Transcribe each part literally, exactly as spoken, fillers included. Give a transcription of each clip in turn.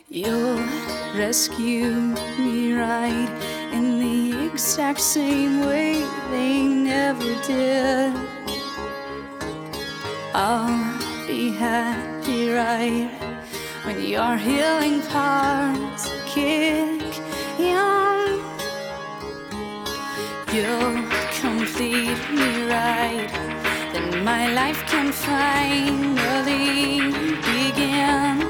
You'll rescue me right in the exact same way they never did. I'll be happy right when your healing parts kick in. You'll complete me right, then my life can finally begin.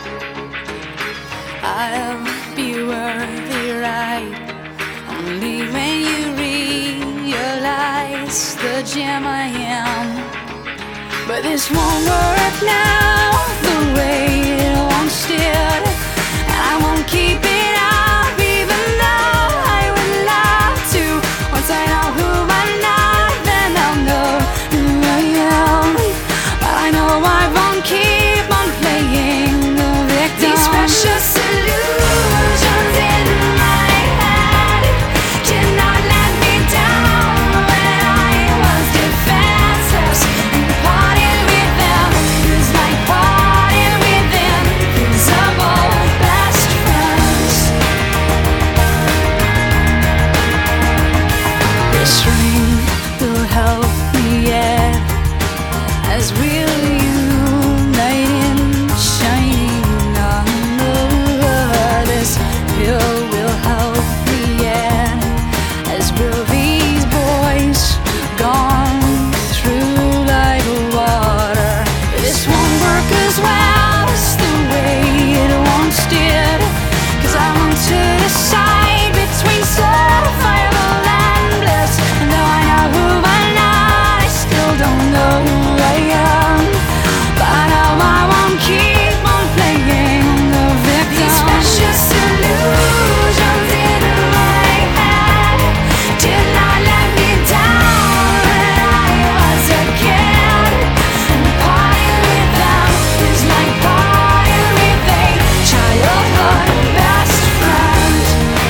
I'll be worthy right only when you realize the gem I am. But this won't work now the way it once did. I won't keep it up even though I would love to. Once I know who I'm not, then I'll know who I am. But I know I won't keep on playing the victim. These precious illusions in my head did not let me down when I was defenseless and parted with them. It's like parted with invisible best friends. This ring will help me yet as we'll unite in shining armor. This pill will help me yet as will these boys gone through like water. This won't work as well as the way it once did, 'cause I want to decide between survival and bliss. And though I know who I'm not, I still don't know who I am. But I know I won't keep on playing the victim. These precious illusions in my head did not let me down when I was a kid. And parting with them is like parting with a childhood best friend.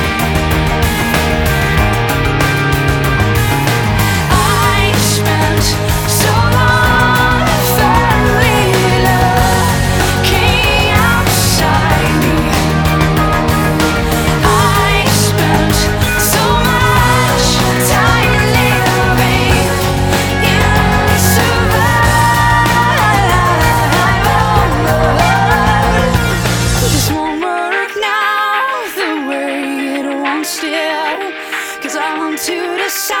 I spent so long thoroughly looking outside me. I spent so much time living in survival mode. This won't work now the way it once did, 'cause I want to decide